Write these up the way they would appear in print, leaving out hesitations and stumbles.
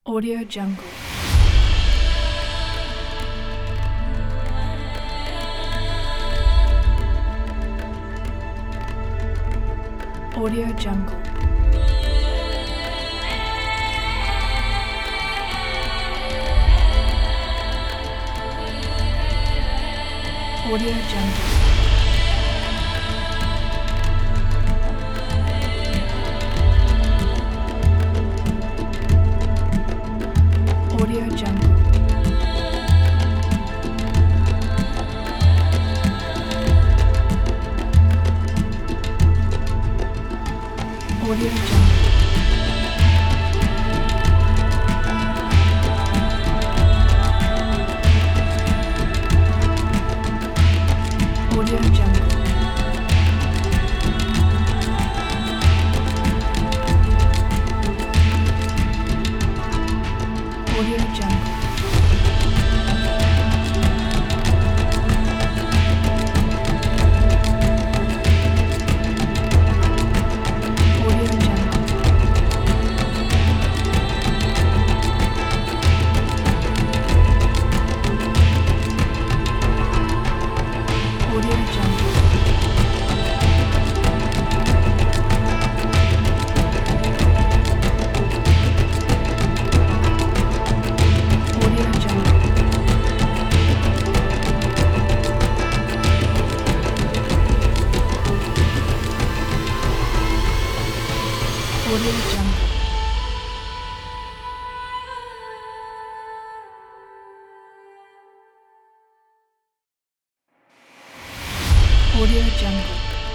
Audio Jungle. Audio Jungle. Audio Jungle. Audio Jungle. Audio Jungle. Audio Jungle. Audio Jungle. Audio Jungle. Audio Jungle.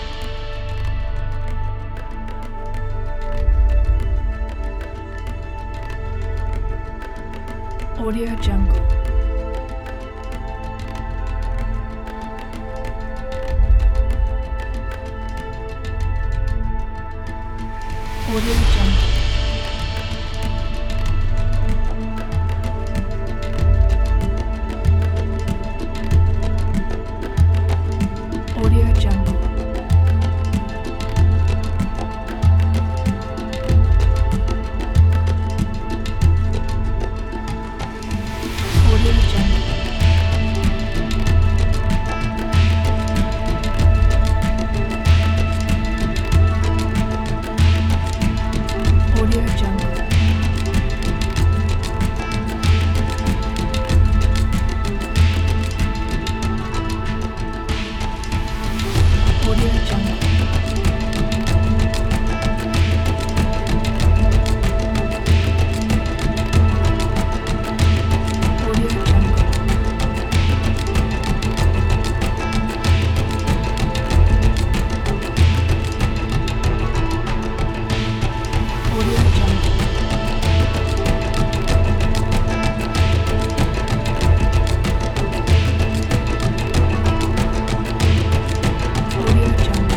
Audio Jungle. Audio Jungle. Audio Jungle. Audio Jungle. Audio Jungle. Audio Jungle. Audio Jungle. Audio Jungle. Audio Jungle.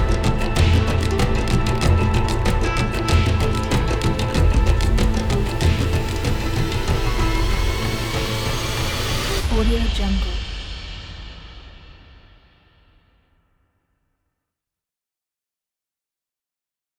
Audio Jungle.